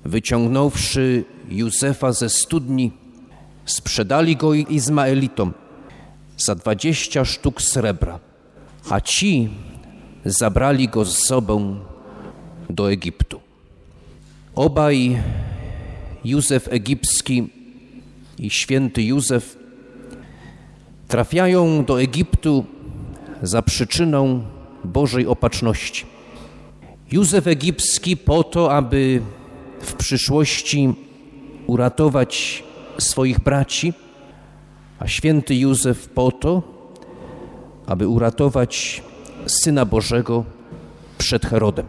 wyciągnąwszy Józefa ze studni, sprzedali go Izmaelitom za 20 sztuk srebra, a ci zabrali go z sobą do Egiptu. Obaj, Józef Egipski i święty Józef, trafiają do Egiptu za przyczyną Bożej opatrzności. Józef Egipski po to, aby w przyszłości uratować swoich braci, a święty Józef po to, aby uratować Syna Bożego przed Herodem.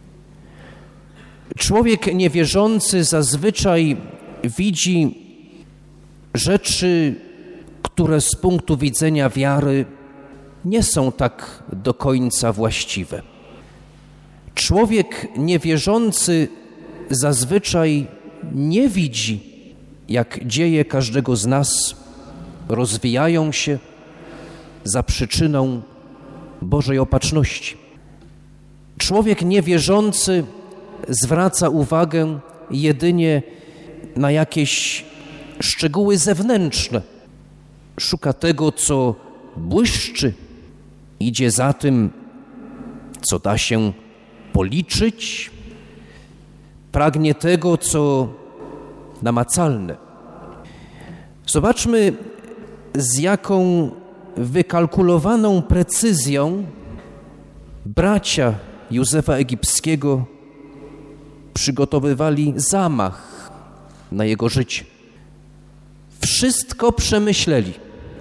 Człowiek niewierzący zazwyczaj widzi rzeczy, które z punktu widzenia wiary nie są tak do końca właściwe. Człowiek niewierzący zazwyczaj nie widzi, jak dzieje każdego z nas rozwijają się za przyczyną Bożej opatrzności. Człowiek niewierzący zwraca uwagę jedynie na jakieś szczegóły zewnętrzne. Szuka tego, co błyszczy, idzie za tym, co da się policzyć, pragnie tego, co namacalne. Zobaczmy, z jaką wykalkulowaną precyzją bracia Józefa Egipskiego przygotowywali zamach na jego życie. Wszystko przemyśleli.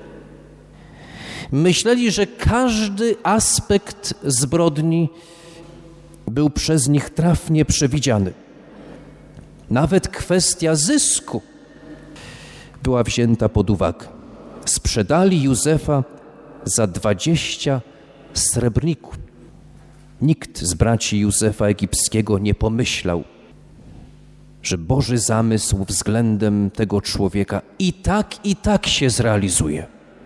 Myśleli, że każdy aspekt zbrodni był przez nich trafnie przewidziany. Nawet kwestia zysku była wzięta pod uwagę. Sprzedali Józefa za 20 srebrników. Nikt z braci Józefa Egipskiego nie pomyślał, że Boży zamysł względem tego człowieka i tak się zrealizuje.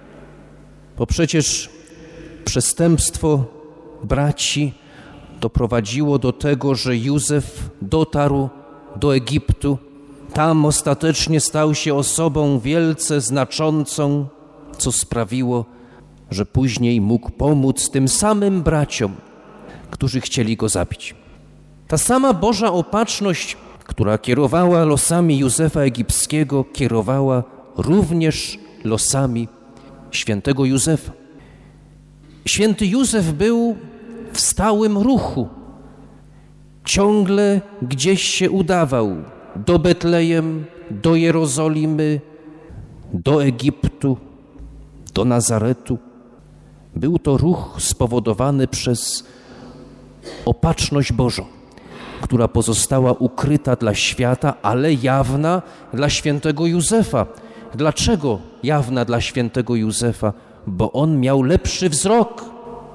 Bo przecież przestępstwo braci doprowadziło do tego, że Józef dotarł do Egiptu. Tam ostatecznie stał się osobą wielce znaczącą, co sprawiło, że później mógł pomóc tym samym braciom, którzy chcieli go zabić. Ta sama Boża opatrzność, która kierowała losami Józefa Egipskiego, kierowała również losami świętego Józefa. Święty Józef był w stałym ruchu. Ciągle gdzieś się udawał do Betlejem, do Jerozolimy, do Egiptu, do Nazaretu. Był to ruch spowodowany przez opatrzność Bożą, która pozostała ukryta dla świata, ale jawna dla świętego Józefa. Dlaczego jawna dla świętego Józefa? Bo on miał lepszy wzrok.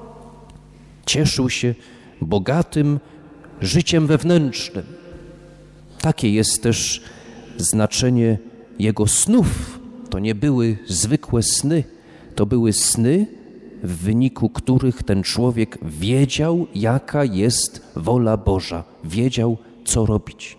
Cieszył się bogatym życiem wewnętrznym. Takie jest też znaczenie jego snów. To nie były zwykłe sny, to były sny, w wyniku których ten człowiek wiedział, jaka jest wola Boża, wiedział, co robić.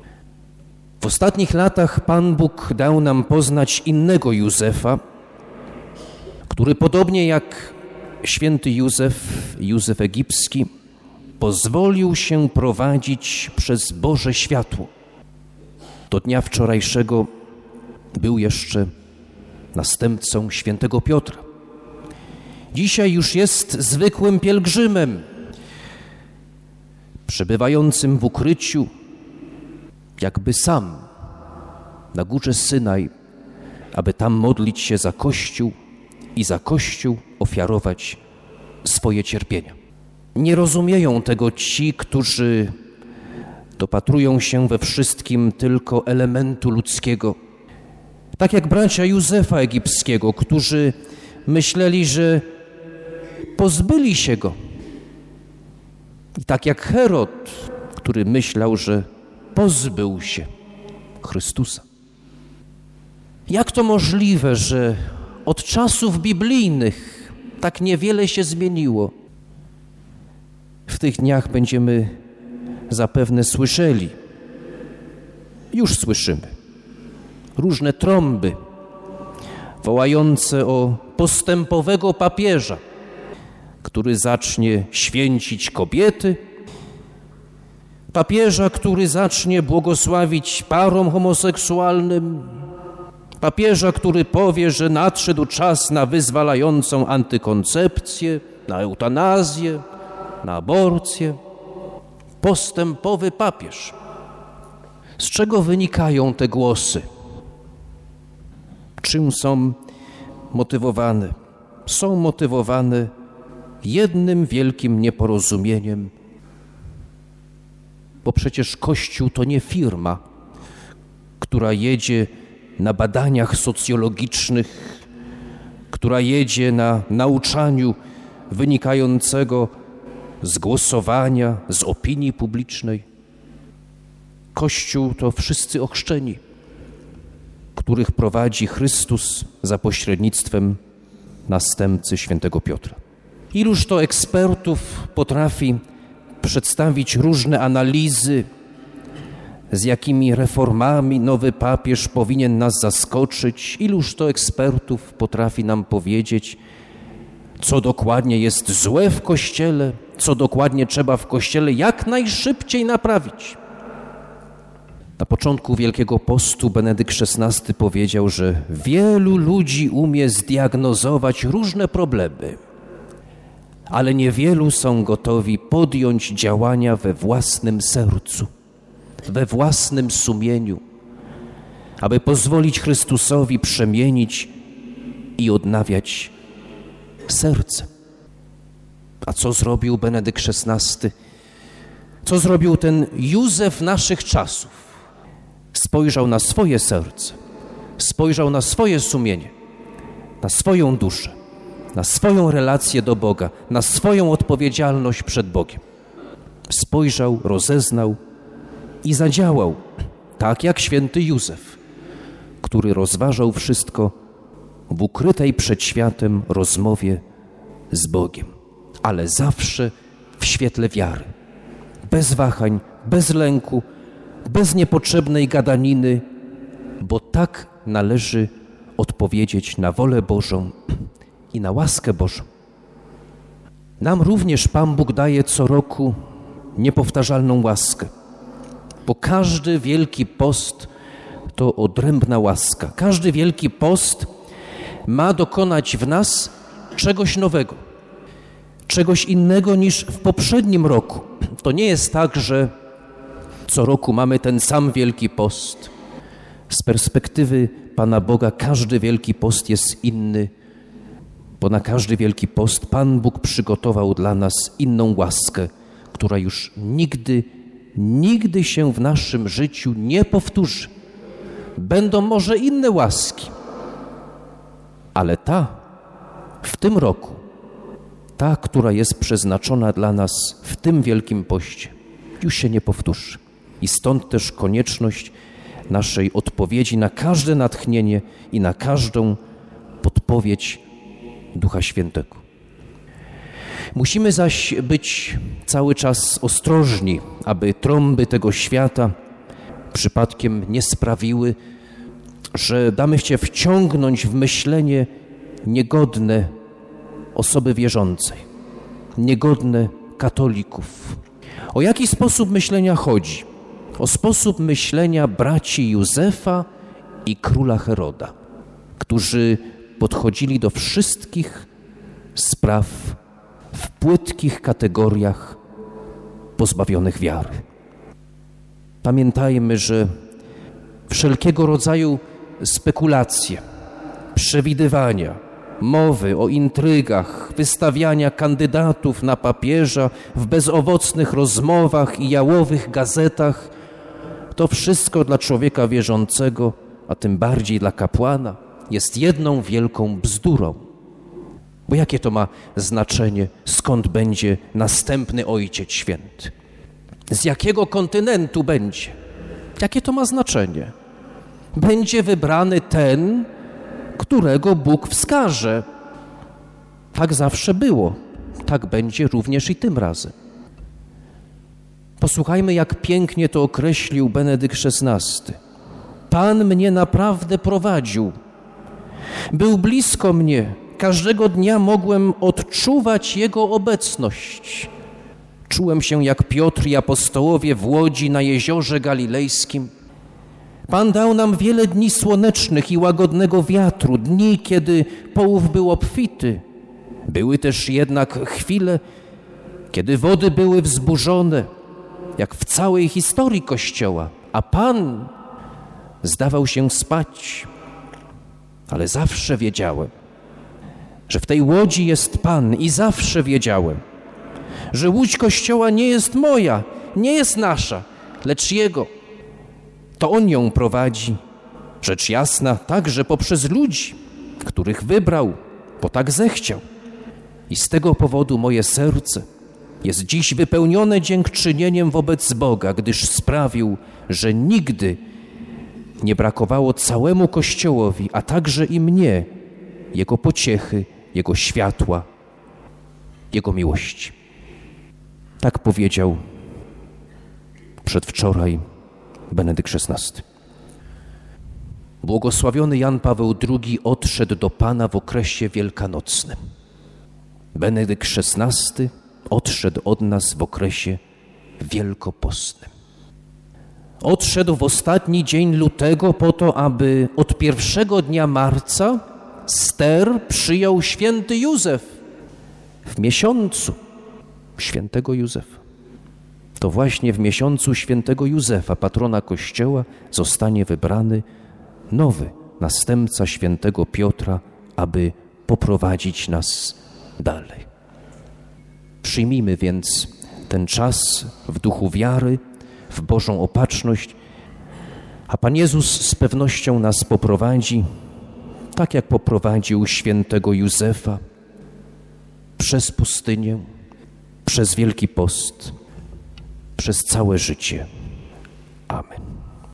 W ostatnich latach Pan Bóg dał nam poznać innego Józefa, który podobnie jak święty Józef Egipski, pozwolił się prowadzić przez Boże światło. Do dnia wczorajszego był jeszcze następcą świętego Piotra. Dzisiaj już jest zwykłym pielgrzymem, przebywającym w ukryciu, jakby sam, na górze Synaj, aby tam modlić się za Kościół i za Kościół ofiarować swoje cierpienia. Nie rozumieją tego ci, którzy dopatrują się we wszystkim tylko elementu ludzkiego. Tak jak bracia Józefa Egipskiego, którzy myśleli, że pozbyli się go. I tak jak Herod, który myślał, że pozbył się Chrystusa. Jak to możliwe, że od czasów biblijnych tak niewiele się zmieniło? W tych dniach będziemy zapewne słyszeli Już słyszymy różne trąby wołające o postępowego papieża, który zacznie święcić kobiety, papieża, który zacznie błogosławić parom homoseksualnym, papieża, który powie, że nadszedł czas na wyzwalającą antykoncepcję, na eutanazję, na aborcję. Postępowy papież. Z czego wynikają te głosy? Czym są motywowane? Są motywowane jednym wielkim nieporozumieniem, bo przecież Kościół to nie firma, która jedzie na badaniach socjologicznych, która jedzie na nauczaniu wynikającego z głosowania, z opinii publicznej. Kościół to wszyscy ochrzczeni, których prowadzi Chrystus za pośrednictwem następcy świętego Piotra. Iluż to ekspertów potrafi przedstawić różne analizy, z jakimi reformami nowy papież powinien nas zaskoczyć. Iluż to ekspertów potrafi nam powiedzieć, co dokładnie jest złe w Kościele, co dokładnie trzeba w Kościele jak najszybciej naprawić. Na początku Wielkiego Postu Benedykt XVI powiedział, że wielu ludzi umie zdiagnozować różne problemy, ale niewielu są gotowi podjąć działania we własnym sercu, we własnym sumieniu, aby pozwolić Chrystusowi przemienić i odnawiać serce. A co zrobił Benedykt XVI? Co zrobił ten Józef naszych czasów? Spojrzał na swoje serce, spojrzał na swoje sumienie, na swoją duszę, na swoją relację do Boga, na swoją odpowiedzialność przed Bogiem. Spojrzał, rozeznał i zadziałał, tak jak święty Józef, który rozważał wszystko w ukrytej przed światem rozmowie z Bogiem, ale zawsze w świetle wiary, bez wahań, bez lęku, bez niepotrzebnej gadaniny, bo tak należy odpowiedzieć na wolę Bożą i na łaskę Bożą. Nam również Pan Bóg daje co roku niepowtarzalną łaskę, bo każdy Wielki Post to odrębna łaska. Każdy Wielki Post ma dokonać w nas czegoś nowego, czegoś innego niż w poprzednim roku. To nie jest tak, że co roku mamy ten sam Wielki Post. Z perspektywy Pana Boga każdy Wielki Post jest inny, bo na każdy Wielki Post Pan Bóg przygotował dla nas inną łaskę, która już nigdy się w naszym życiu nie powtórzy. Będą może inne łaski, ale ta w tym roku, ta, która jest przeznaczona dla nas w tym Wielkim Poście, już się nie powtórzy. I stąd też konieczność naszej odpowiedzi na każde natchnienie i na każdą podpowiedź Ducha Świętego. Musimy zaś być cały czas ostrożni, aby trąby tego świata przypadkiem nie sprawiły, że damy się wciągnąć w myślenie niegodne osoby wierzącej, niegodne katolików. O jaki sposób myślenia chodzi? O sposób myślenia braci Józefa i króla Heroda, którzy podchodzili do wszystkich spraw w płytkich kategoriach pozbawionych wiary. Pamiętajmy, że wszelkiego rodzaju spekulacje, przewidywania, mowy o intrygach, wystawiania kandydatów na papieża w bezowocnych rozmowach i jałowych gazetach, to wszystko dla człowieka wierzącego, a tym bardziej dla kapłana, jest jedną wielką bzdurą. Bo jakie to ma znaczenie, skąd będzie następny Ojciec Święty? Z jakiego kontynentu będzie? Jakie to ma znaczenie? Będzie wybrany ten, którego Bóg wskaże. Tak zawsze było. Tak będzie również i tym razem. Posłuchajmy, jak pięknie to określił Benedykt XVI. Pan mnie naprawdę prowadził. Był blisko mnie. Każdego dnia mogłem odczuwać Jego obecność. Czułem się jak Piotr i apostołowie w Łodzi na jeziorze galilejskim. Pan dał nam wiele dni słonecznych i łagodnego wiatru, dni, kiedy połów był obfity. Były też jednak chwile, kiedy wody były wzburzone, jak w całej historii Kościoła, a Pan zdawał się spać. Ale zawsze wiedziałem, że w tej łodzi jest Pan i zawsze wiedziałem, że łódź Kościoła nie jest moja, nie jest nasza, lecz Jego. To On ją prowadzi, rzecz jasna, także poprzez ludzi, których wybrał, bo tak zechciał. I z tego powodu moje serce jest dziś wypełnione dziękczynieniem wobec Boga, gdyż sprawił, że nigdy nie brakowało całemu Kościołowi, a także i mnie, Jego pociechy, Jego światła, Jego miłości. Tak powiedział przedwczoraj Benedykt XVI. Błogosławiony Jan Paweł II odszedł do Pana w okresie wielkanocnym. Benedykt XVI odszedł od nas w okresie wielkopostnym. Odszedł w ostatni dzień lutego po to, aby od pierwszego dnia marca ster przyjął święty Józef w miesiącu świętego Józefa. To właśnie w miesiącu świętego Józefa, patrona Kościoła, zostanie wybrany nowy następca świętego Piotra, aby poprowadzić nas dalej. Przyjmijmy więc ten czas w duchu wiary, w Bożą opatrzność, a Pan Jezus z pewnością nas poprowadzi, tak jak poprowadził świętego Józefa przez pustynię, przez Wielki Post, przez całe życie. Amen.